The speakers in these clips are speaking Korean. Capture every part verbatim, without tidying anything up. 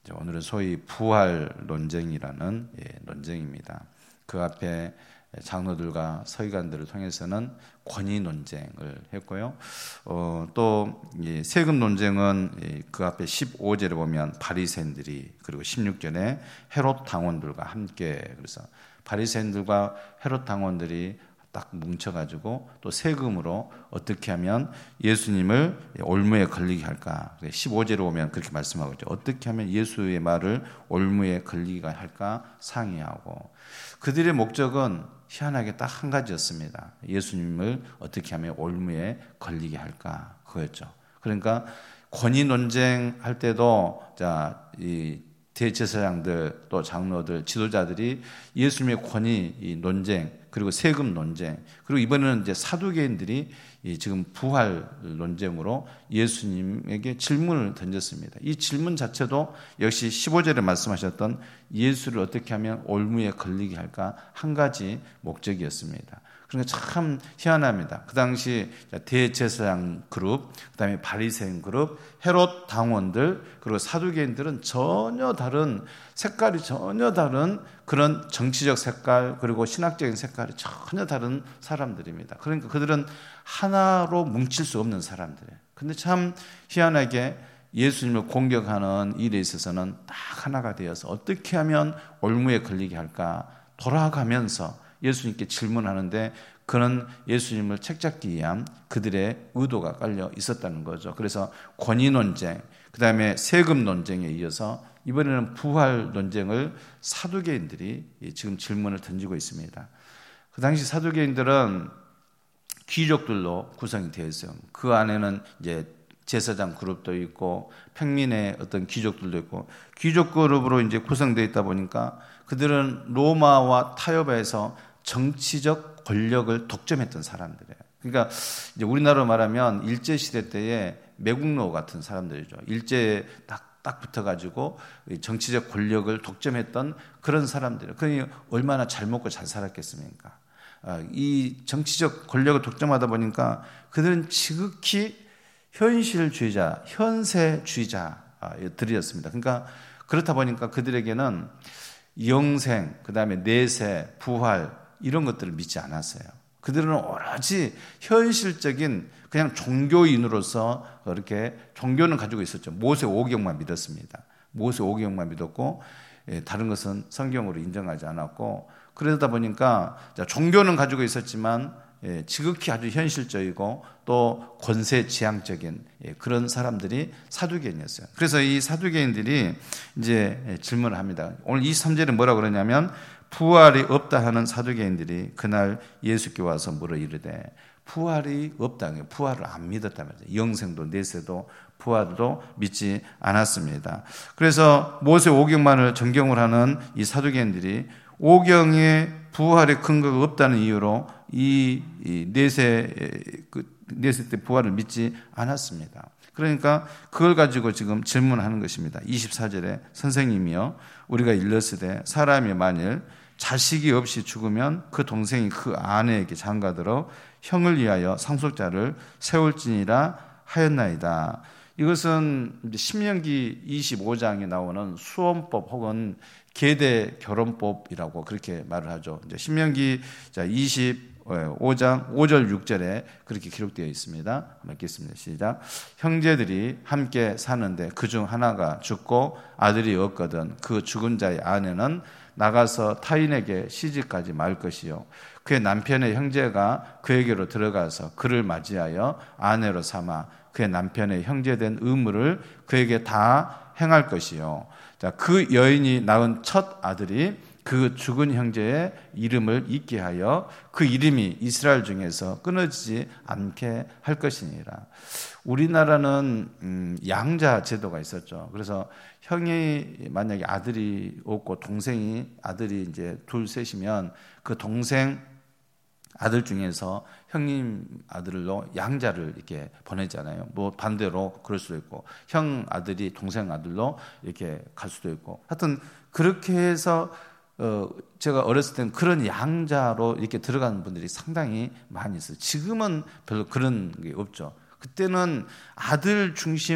오늘은 소위 부활 논쟁이라는 예, 논쟁입니다. 그 앞에 장로들과 서기관들을 통해서는 권위 논쟁을 했고요. 어, 또 예, 세금 논쟁은 예, 그 앞에 십오 절에 보면 바리새인들이, 그리고 십육 절에 헤롯 당원들과 함께, 그래서 바리새인들과 헤롯 당원들이 딱 뭉쳐가지고 또 세금으로 어떻게 하면 예수님을 올무에 걸리게 할까. 십오 절에 보면 그렇게 말씀하고 있죠. 어떻게 하면 예수의 말을 올무에 걸리게 할까 상의하고, 그들의 목적은 희한하게 딱 한 가지였습니다. 예수님을 어떻게 하면 올무에 걸리게 할까, 그거였죠. 그러니까 권위 논쟁할 때도 자, 이 대제사장들 또 장로들 지도자들이 예수님의 권위 이 논쟁, 그리고 세금 논쟁, 그리고 이번에는 이제 사두개인들이 이 지금 부활 논쟁으로 예수님에게 질문을 던졌습니다. 이 질문 자체도 역시 십오 절에 말씀하셨던 예수를 어떻게 하면 올무에 걸리게 할까 한 가지 목적이었습니다. 그러니까 참 희한합니다. 그 당시 대제사장 그룹, 그 다음에 바리새인 그룹, 헤롯 당원들, 그리고 사두개인들은 전혀 다른, 색깔이 전혀 다른 그런 정치적 색깔, 그리고 신학적인 색깔이 전혀 다른 사람들입니다. 그러니까 그들은 하나로 뭉칠 수 없는 사람들이에요. 근데 참 희한하게 예수님을 공격하는 일에 있어서는 딱 하나가 되어서 어떻게 하면 올무에 걸리게 할까 돌아가면서 예수님께 질문하는데, 그런 예수님을 책잡기 위한 그들의 의도가 깔려 있었다는 거죠. 그래서 권위 논쟁, 그 다음에 세금 논쟁에 이어서 이번에는 부활 논쟁을 사두개인들이 지금 질문을 던지고 있습니다. 그 당시 사두개인들은 귀족들로 구성이 되어 있어요. 그 안에는 이제 제사장 그룹도 있고 평민의 어떤 귀족들도 있고, 귀족 그룹으로 이제 구성되어 있다 보니까 그들은 로마와 타협해서 정치적 권력을 독점했던 사람들이에요. 그러니까 이제 우리나라로 말하면 일제 시대 때의 매국노 같은 사람들이죠. 일제에 딱, 딱 붙어가지고 정치적 권력을 독점했던 그런 사람들이에요. 그러니 얼마나 잘 먹고 잘 살았겠습니까? 이 정치적 권력을 독점하다 보니까 그들은 지극히 현실주의자, 현세주의자들이었습니다. 그러니까 그렇다 보니까 그들에게는 영생, 그 다음에 내세, 부활 이런 것들을 믿지 않았어요. 그들은 오로지 현실적인 그냥 종교인으로서 그렇게 종교는 가지고 있었죠. 모세 오경만 믿었습니다. 모세 오경만 믿었고 다른 것은 성경으로 인정하지 않았고, 그러다 보니까 종교는 가지고 있었지만 지극히 아주 현실적이고 또 권세지향적인 그런 사람들이 사두개인이었어요. 그래서 이 사두개인들이 이제 질문을 합니다. 오늘 이십삼 절에 뭐라고 그러냐면, 부활이 없다 하는 사두개인들이 그날 예수께 와서 물어 이르되, 부활이 없다, 부활을 안 믿었다면 영생도 내세도 부활도 믿지 않았습니다. 그래서 모세 오경만을 전경을 하는 이 사두개인들이 오경에 부활의 근거가 없다는 이유로 이 내세 그 내세 때 부활을 믿지 않았습니다. 그러니까 그걸 가지고 지금 질문하는 것입니다. 이십사 절에 선생님이여 우리가 일렀으되 사람이 만일 자식이 없이 죽으면 그 동생이 그 아내에게 장가들어 형을 위하여 상속자를 세울지니라 하였나이다. 이것은 신명기 이십오 장에 나오는 수원법 혹은 계대 결혼법이라고 그렇게 말을 하죠. 이제 신명기 이십오 장 오 절 육 절에 그렇게 기록되어 있습니다. 한번 읽겠습니다. 시작. 형제들이 함께 사는데 그중 하나가 죽고 아들이 없거든 그 죽은 자의 아내는 나가서 타인에게 시집가지 말 것이요 그의 남편의 형제가 그에게로 들어가서 그를 맞이하여 아내로 삼아 그의 남편의 형제된 의무를 그에게 다 행할 것이요. 자, 그 여인이 낳은 첫 아들이 그 죽은 형제의 이름을 잊게 하여 그 이름이 이스라엘 중에서 끊어지지 않게 할 것이니라. 우리나라는 음, 양자 제도가 있었죠. 그래서 형이 만약에 아들이 없고 동생이 아들이 이제 둘 셋이면 그 동생 아들 중에서 형님 아들로 양자를 이렇게 보내잖아요. 뭐 반대로 그럴 수도 있고, 형 아들이 동생 아들로 이렇게 갈 수도 있고, 하여튼 그렇게 해서 어 제가 어렸을 때는 그런 양자로 이렇게 들어가는 분들이 상당히 많이 있어요. 지금은 별로 그런 게 없죠. 그때는 아들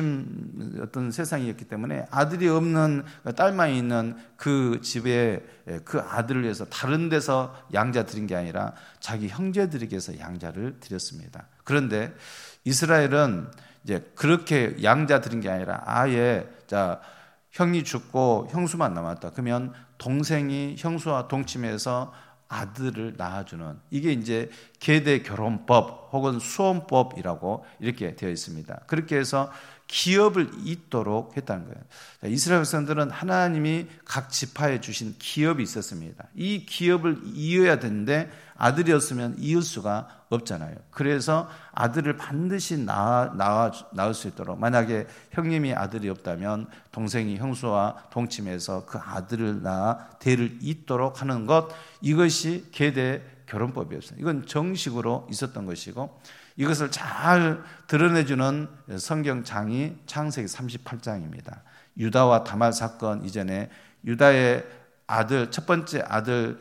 중심 어떤 세상이었기 때문에 아들이 없는 딸만 있는 그 집에 그 아들을 위해서 다른 데서 양자 드린 게 아니라 자기 형제들에게서 양자를 드렸습니다. 그런데 이스라엘은 이제 그렇게 양자 드린 게 아니라 아예 자 형이 죽고 형수만 남았다. 그러면 동생이 형수와 동침해서 아들을 낳아주는, 이게 이제 계대 결혼법 혹은 수혼법이라고 이렇게 되어 있습니다. 그렇게 해서 기업을 잇도록 했다는 거예요. 이스라엘 백성들은 하나님이 각 지파에 주신 기업이 있었습니다. 이 기업을 이어야 되는데 아들이었으면 이을 수가 없잖아요. 그래서 아들을 반드시 낳아, 낳아, 낳을 수 있도록, 만약에 형님이 아들이 없다면 동생이 형수와 동침해서 그 아들을 낳아 대를 잇도록 하는 것, 이것이 계대 결혼법이었어요. 이건 정식으로 있었던 것이고, 이것을 잘 드러내주는 성경장이 창세기 삼십팔 장입니다. 유다와 다말 사건 이전에 유다의 아들, 첫 번째 아들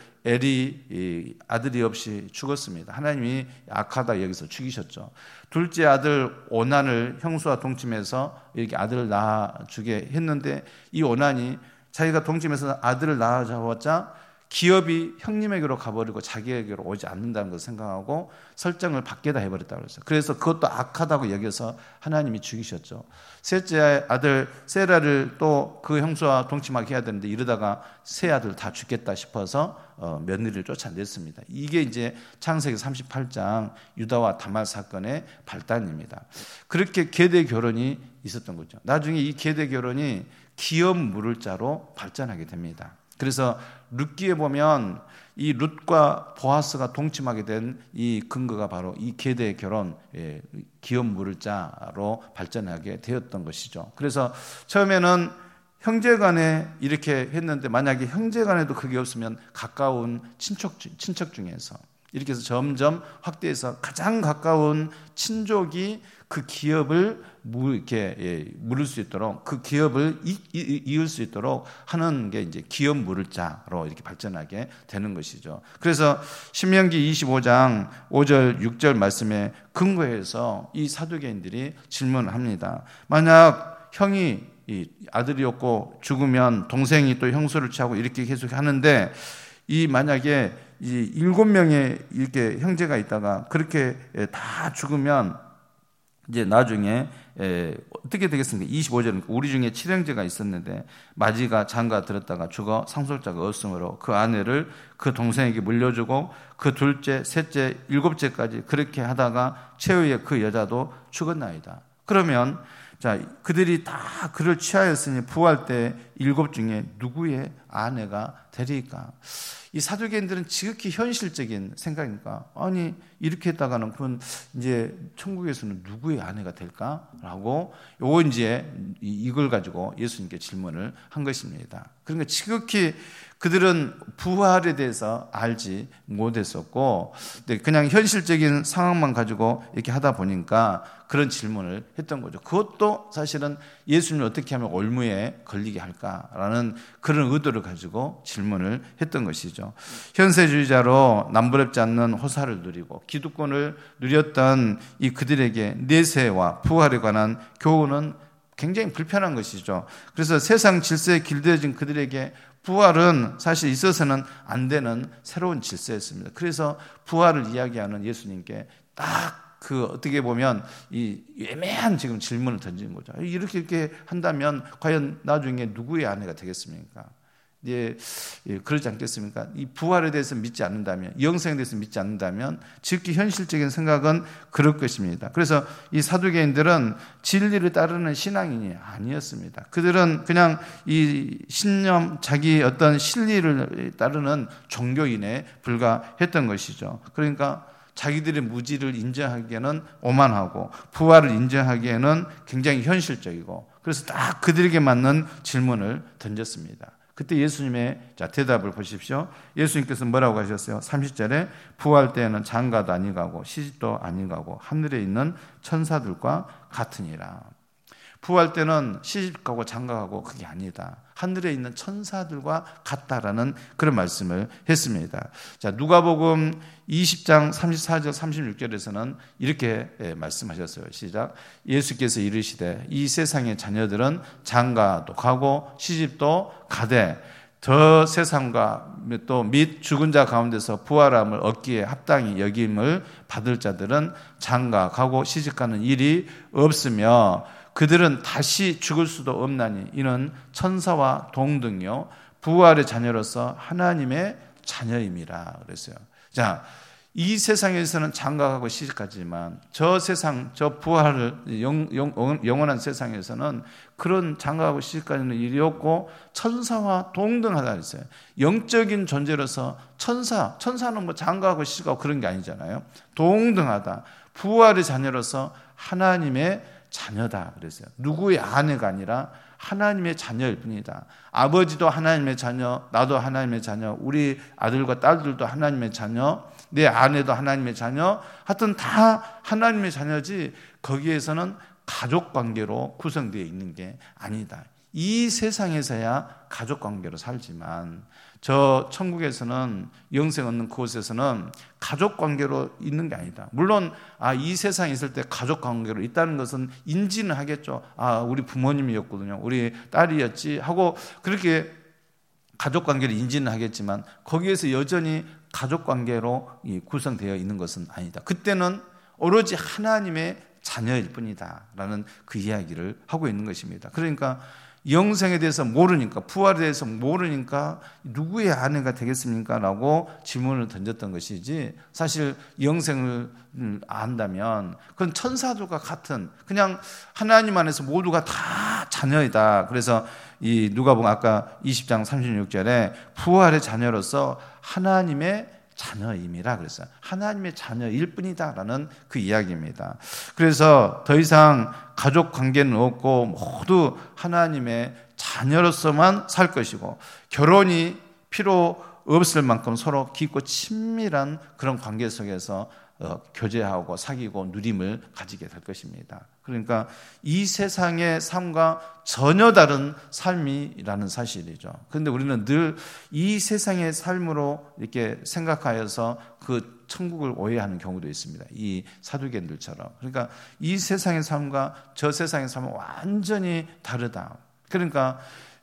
엘이 아들이 없이 죽었습니다. 하나님이 악하다 여기서 죽이셨죠. 둘째 아들 오난을 형수와 동침해서 이렇게 아들을 낳아주게 했는데, 이 오난이 자기가 동침해서 아들을 낳아주었자 기업이 형님에게로 가버리고 자기에게로 오지 않는다는 것을 생각하고 설정을 밖에다 해버렸다고 그랬어요. 그래서 그것도 악하다고 여겨서 하나님이 죽이셨죠. 셋째 아들 세라를 또 그 형수와 동침하게 해야 되는데, 이러다가 세 아들 다 죽겠다 싶어서 어, 며느리를 쫓아냈습니다. 이게 이제 창세기 삼십팔 장 유다와 다말 사건의 발단입니다. 그렇게 계대 결혼이 있었던 거죠. 나중에 이 계대 결혼이 기업 물을 자로 발전하게 됩니다. 그래서 룻기에 보면 이 룻과 보아스가 동침하게 된 이 근거가 바로 이 계대 결혼, 예, 기업 물을 자로 발전하게 되었던 것이죠. 그래서 처음에는 형제간에 이렇게 했는데, 만약에 형제간에도 그게 없으면 가까운 친척, 친척 중에서 이렇게 해서 점점 확대해서 가장 가까운 친족이 그 기업을 물, 이렇게, 예, 물을 수 있도록, 그 기업을 이, 이, 이을 수 있도록 하는 게 이제 기업 물을 자로 이렇게 발전하게 되는 것이죠. 그래서 신명기 이십오 장 오 절 육 절 말씀에 근거해서 이 사두개인들이 질문을 합니다. 만약 형이 이 아들이 없고 죽으면 동생이 또 형수를 취하고 이렇게 계속 하는데, 이 만약에 이 일곱 명의 이렇게 형제가 있다가 그렇게 다 죽으면 이제 나중에 에, 어떻게 되겠습니까? 이십오 절, 우리 중에 칠 형제가 있었는데 마지가 장가 들었다가 죽어 상속자가 없으므로 그 아내를 그 동생에게 물려주고 그 둘째, 셋째, 일곱째까지 그렇게 하다가 최후에 그 여자도 죽었나이다. 그러면 자, 그들이 다 그를 취하였으니 부활 때 일곱 중에 누구의 아내가 되리까? 이 사두개인들은 지극히 현실적인 생각이니까, 아니 이렇게 했다가는 그건 이제 천국에서는 누구의 아내가 될까라고 요 이제 이걸 가지고 예수님께 질문을 한 것입니다. 그러니까 지극히 그들은 부활에 대해서 알지 못했었고, 그냥 현실적인 상황만 가지고 이렇게 하다 보니까 그런 질문을 했던 거죠. 그것도 사실은 예수님을 어떻게 하면 올무에 걸리게 할까라는 그런 의도를 가지고 질문을 했던 것이죠. 현세주의자로 남부럽지 않는 호사를 누리고 기득권을 누렸던 이 그들에게 내세와 부활에 관한 교훈은 굉장히 불편한 것이죠. 그래서 세상 질서에 길들여진 그들에게 부활은 사실 있어서는 안 되는 새로운 질서였습니다. 그래서 부활을 이야기하는 예수님께 딱 그 어떻게 보면 이 애매한 지금 질문을 던지는 거죠. 이렇게 이렇게 한다면 과연 나중에 누구의 아내가 되겠습니까? 예, 예, 그러지 않겠습니까? 이 부활에 대해서 믿지 않는다면, 영생에 대해서 믿지 않는다면 지극히 현실적인 생각은 그럴 것입니다. 그래서 이 사두개인들은 진리를 따르는 신앙인이 아니었습니다. 그들은 그냥 이 신념, 자기 어떤 실리를 따르는 종교인에 불과했던 것이죠. 그러니까 자기들의 무지를 인정하기에는 오만하고 부활을 인정하기에는 굉장히 현실적이고, 그래서 딱 그들에게 맞는 질문을 던졌습니다. 그때 예수님의 자 대답을 보십시오. 예수님께서 뭐라고 하셨어요? 삼십 절에 부활 때에는 장가도 아니가고 시집도 아니가고 하늘에 있는 천사들과 같으니라. 부활 때는 시집가고 장가가고 그게 아니다. 하늘에 있는 천사들과 같다라는 그런 말씀을 했습니다. 자, 누가복음 이십 장 삼십사 절 삼십육 절에서는 이렇게 말씀하셨어요. 시작. 예수께서 이르시되 이 세상의 자녀들은 장가도 가고 시집도 가되 저 세상과 또 및 죽은 자 가운데서 부활함을 얻기에 합당히 여김을 받을 자들은 장가 가고 시집가는 일이 없으며 그들은 다시 죽을 수도 없나니 이는 천사와 동등요 부활의 자녀로서 하나님의 자녀임이라 그랬어요. 자, 이 세상에서는 장가가고 시집가지만 저 세상, 저 부활을 영, 영, 영원한 세상에서는 그런 장가가고 시집가는 일이 없고 천사와 동등하다 그랬어요. 영적인 존재로서 천사, 천사는 뭐 장가가고 시집가고 그런 게 아니잖아요. 동등하다. 부활의 자녀로서 하나님의 자녀다 그랬어요. 누구의 아내가 아니라 하나님의 자녀일 뿐이다. 아버지도 하나님의 자녀, 나도 하나님의 자녀, 우리 아들과 딸들도 하나님의 자녀, 내 아내도 하나님의 자녀, 하여튼 다 하나님의 자녀지 거기에서는 가족관계로 구성되어 있는 게 아니다. 이 세상에서야 가족관계로 살지만 저 천국에서는 영생 얻는 그곳에서는 가족관계로 있는 게 아니다. 물론 아, 이 세상에 있을 때 가족관계로 있다는 것은 인지는 하겠죠. 아, 우리 부모님이었거든요. 우리 딸이었지 하고 그렇게 가족관계를 인지는 하겠지만 거기에서 여전히 가족관계로 구성되어 있는 것은 아니다. 그때는 오로지 하나님의 자녀일 뿐이다 라는 그 이야기를 하고 있는 것입니다. 그러니까 영생에 대해서 모르니까, 부활에 대해서 모르니까 누구의 아내가 되겠습니까? 라고 질문을 던졌던 것이지, 사실 영생을 안다면 그건 천사들과 같은, 그냥 하나님 안에서 모두가 다 자녀이다. 그래서 이 누가복음 아까 이십 장 삼십육 절에 부활의 자녀로서 하나님의 자녀임이라 그랬어요. 하나님의 자녀일 뿐이다라는 그 이야기입니다. 그래서 더 이상 가족 관계는 없고 모두 하나님의 자녀로서만 살 것이고, 결혼이 필요 없을 만큼 서로 깊고 친밀한 그런 관계 속에서 어, 교제하고 사귀고 누림을 가지게 될 것입니다. 그러니까 이 세상의 삶과 전혀 다른 삶이라는 사실이죠. 그런데 우리는 늘 이 세상의 삶으로 이렇게 생각하여서 그 천국을 오해하는 경우도 있습니다. 이 사두개인들처럼. 그러니까 이 세상의 삶과 저 세상의 삶은 완전히 다르다. 그러니까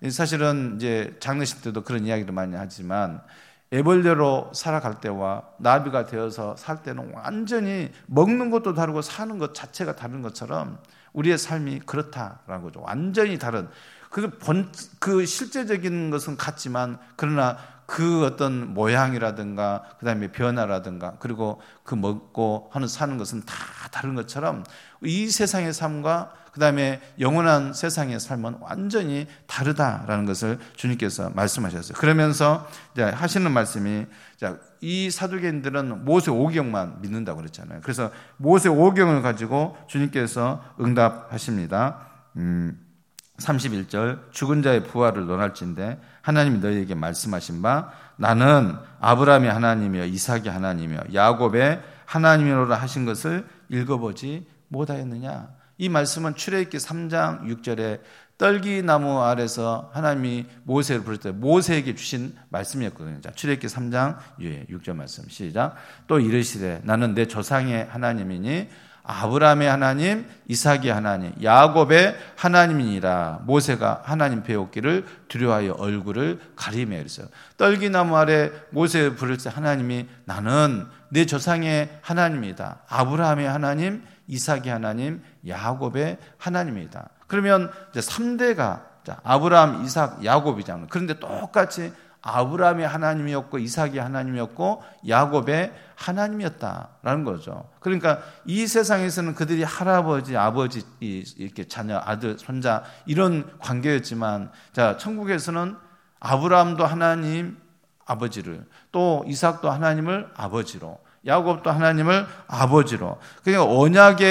사실은 이제 장례식 때도 그런 이야기를 많이 하지만, 애벌레로 살아갈 때와 나비가 되어서 살 때는 완전히 먹는 것도 다르고 사는 것 자체가 다른 것처럼 우리의 삶이 그렇다라는 거죠. 완전히 다른. 그 본, 그 실제적인 것은 같지만, 그러나 그 어떤 모양이라든가, 그 다음에 변화라든가, 그리고 그 먹고 하는 사는 것은 다 다른 것처럼 이 세상의 삶과 그 다음에 영원한 세상의 삶은 완전히 다르다라는 것을 주님께서 말씀하셨어요. 그러면서 이제 하시는 말씀이, 자, 이 사두개인들은 모세 오경만 믿는다고 그랬잖아요. 그래서 모세 오경을 가지고 주님께서 응답하십니다. 음, 삼십일 절, 죽은 자의 부활을 논할진대 하나님이 너희에게 말씀하신 바 나는 아브라함의 하나님이여 이삭의 하나님이여 야곱의 하나님이로라 하신 것을 읽어보지 못하였느냐. 이 말씀은 출애굽기 삼 장 육 절에 떨기나무 아래서 하나님이 모세를 부를 때 모세에게 주신 말씀이었거든요. 자, 출애굽기 삼 장 육 절 말씀 시작. 또 이르시되 나는 내 조상의 하나님이니 아브라함의 하나님, 이삭의 하나님, 야곱의 하나님이니라. 모세가 하나님 배웠기를 두려워하여 얼굴을 가리며 그랬어요. 떨기나무 아래 모세를 부를 때 하나님이 나는 내 조상의 하나님이다. 아브라함의 하나님, 이삭의 하나님, 야곱의 하나님이다. 그러면 이제 삼 대가 아브라함, 이삭, 야곱이잖아요. 그런데 똑같이 아브라함의 하나님이었고 이삭의 하나님이었고 야곱의 하나님이었다라는 거죠. 그러니까 이 세상에서는 그들이 할아버지, 아버지, 이렇게 자녀, 아들, 손자 이런 관계였지만, 자, 천국에서는 아브라함도 하나님 아버지를, 또 이삭도 하나님을 아버지로, 야곱도 하나님을 아버지로, 그러니까 언약의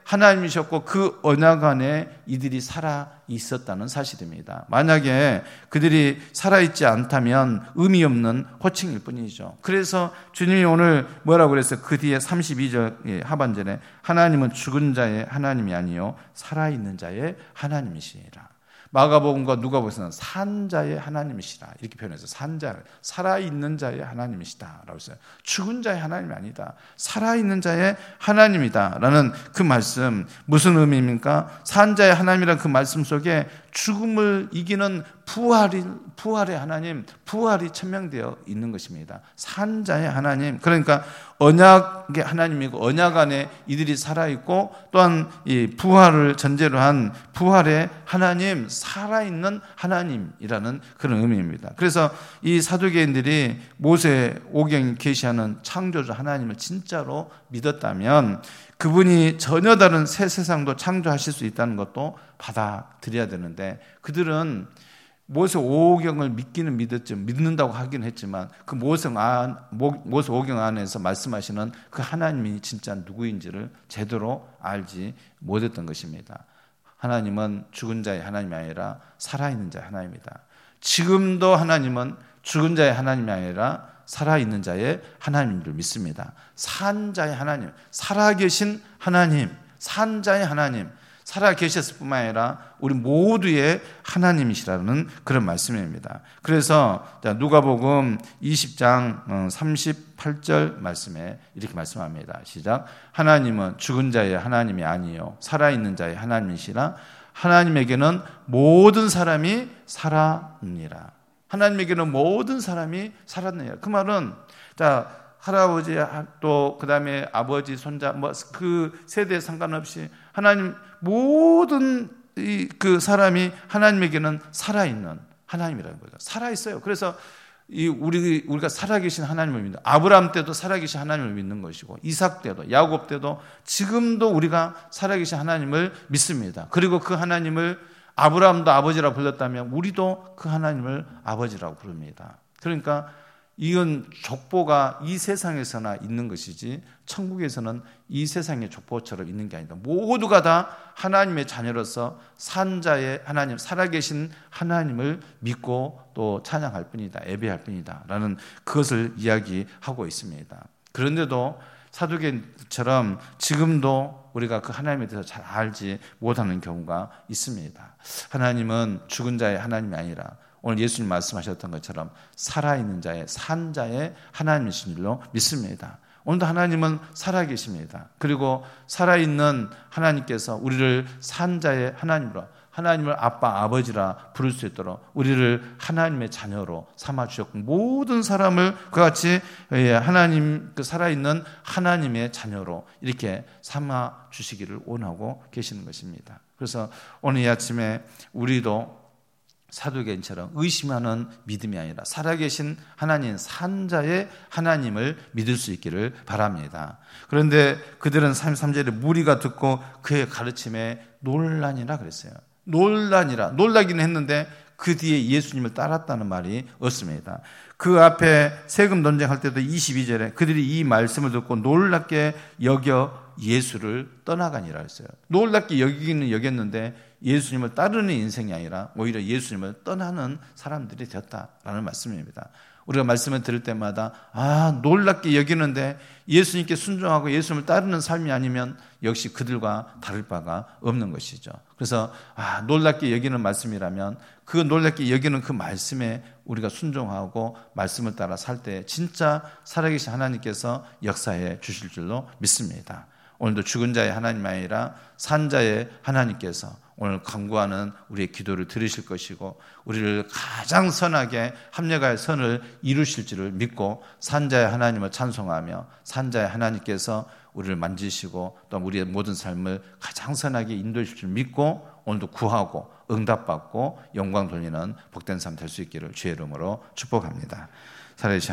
하나님이셨고 그 언약 안에 이들이 살아 있었다는 사실입니다. 만약에 그들이 살아있지 않다면 의미 없는 호칭일 뿐이죠. 그래서 주님이 오늘 뭐라고 그랬어요? 그 뒤에 삼십이 절 하반절에 하나님은 죽은 자의 하나님이 아니요 살아있는 자의 하나님이시라. 마가복음과 누가복음에서는 산 자의 하나님이시라 이렇게 표현해서 산 자, 살아있는 자의 하나님이시다라고 했어요. 죽은 자의 하나님이 아니다. 살아있는 자의 하나님이다라는 그 말씀 무슨 의미입니까? 산 자의 하나님이라는 그 말씀 속에 죽음을 이기는 부활이, 부활의 하나님, 부활이 천명되어 있는 것입니다. 산 자의 하나님, 그러니까 언약의 하나님이고 언약 안에 이들이 살아있고 또한 이 부활을 전제로 한 부활의 하나님, 살아있는 하나님이라는 그런 의미입니다. 그래서 이 사두개인들이 모세 오경이 계시하는 창조주 하나님을 진짜로 믿었다면 그분이 전혀 다른 새 세상도 창조하실 수 있다는 것도 받아들여야 되는데 그들은 모세 오경을 믿기는 믿었죠. 믿는다고 하긴 했지만 그 모세 안, 모세 오경 안에서 말씀하시는 그 하나님이 진짜 누구인지를 제대로 알지 못했던 것입니다. 하나님은 죽은 자의 하나님이 아니라 살아있는 자의 하나님이다. 지금도 하나님은 죽은 자의 하나님이 아니라 살아있는 자의 하나님을 믿습니다. 산 자의 하나님, 살아계신 하나님, 산 자의 하나님, 살아계셨을 뿐만 아니라 우리 모두의 하나님이시라는 그런 말씀입니다. 그래서 누가복음 이십 장 삼십팔 절 말씀에 이렇게 말씀합니다. 시작. 하나님은 죽은 자의 하나님이 아니요 살아있는 자의 하나님이시라. 하나님에게는 모든 사람이 살았느니라. 하나님에게는 모든 사람이 살았느니라. 그 말은 자 할아버지 또 그다음에 아버지 손자 뭐 그 세대에 상관없이 하나님 모든 이 그 사람이 하나님에게는 살아있는 하나님이라는 거죠. 살아 있어요. 그래서 이 우리 우리가 살아계신 하나님을 믿는 아브라함 때도 살아계신 하나님을 믿는 것이고 이삭 때도 야곱 때도 지금도 우리가 살아계신 하나님을 믿습니다. 그리고 그 하나님을 아브라함도 아버지라고 불렀다면 우리도 그 하나님을 아버지라고 부릅니다. 그러니까 이건 족보가 이 세상에서나 있는 것이지 천국에서는 이 세상의 족보처럼 있는 게 아니다. 모두가 다 하나님의 자녀로서 산자의 하나님, 살아계신 하나님을 믿고 또 찬양할 뿐이다, 예배할 뿐이다 라는 그것을 이야기하고 있습니다. 그런데도 사두개인처럼 지금도 우리가 그 하나님에 대해서 잘 알지 못하는 경우가 있습니다. 하나님은 죽은 자의 하나님이 아니라 오늘 예수님 말씀하셨던 것처럼 살아있는 자의 산 자의 하나님이신 줄로 믿습니다. 오늘도 하나님은 살아계십니다. 그리고 살아있는 하나님께서 우리를 산 자의 하나님으로 하나님을 아빠 아버지라 부를 수 있도록 우리를 하나님의 자녀로 삼아주셨고 모든 사람을 그같이 하나님 그 살아있는 하나님의 자녀로 이렇게 삼아주시기를 원하고 계시는 것입니다. 그래서 오늘 이 아침에 우리도 사두개인처럼 의심하는 믿음이 아니라 살아계신 하나님 산자의 하나님을 믿을 수 있기를 바랍니다. 그런데 그들은 삼십삼 절에 무리가 듣고 그의 가르침에 놀라니라 그랬어요. 놀라니라 놀라기는 했는데 그 뒤에 예수님을 따랐다는 말이 없습니다. 그 앞에 세금 논쟁할 때도 이십이 절에 그들이 이 말씀을 듣고 놀랍게 여겨 예수를 떠나가니라 했어요. 놀랍게 여기기는 여겼는데 예수님을 따르는 인생이 아니라 오히려 예수님을 떠나는 사람들이 되었다라는 말씀입니다. 우리가 말씀을 들을 때마다 아 놀랍게 여기는데 예수님께 순종하고 예수님을 따르는 삶이 아니면 역시 그들과 다를 바가 없는 것이죠. 그래서 아 놀랍게 여기는 말씀이라면 그 놀랍게 여기는 그 말씀에 우리가 순종하고 말씀을 따라 살 때 진짜 살아계신 하나님께서 역사해 주실 줄로 믿습니다. 오늘도 죽은 자의 하나님 아니라 산 자의 하나님께서 오늘 간구하는 우리의 기도를 들으실 것이고 우리를 가장 선하게 합력할 선을 이루실 줄을 믿고 산자의 하나님을 찬송하며 산자의 하나님께서 우리를 만지시고 또 우리의 모든 삶을 가장 선하게 인도하실 줄 믿고 오늘도 구하고 응답받고 영광 돌리는 복된 삶 될 수 있기를 주의 이름으로 축복합니다. 살아계신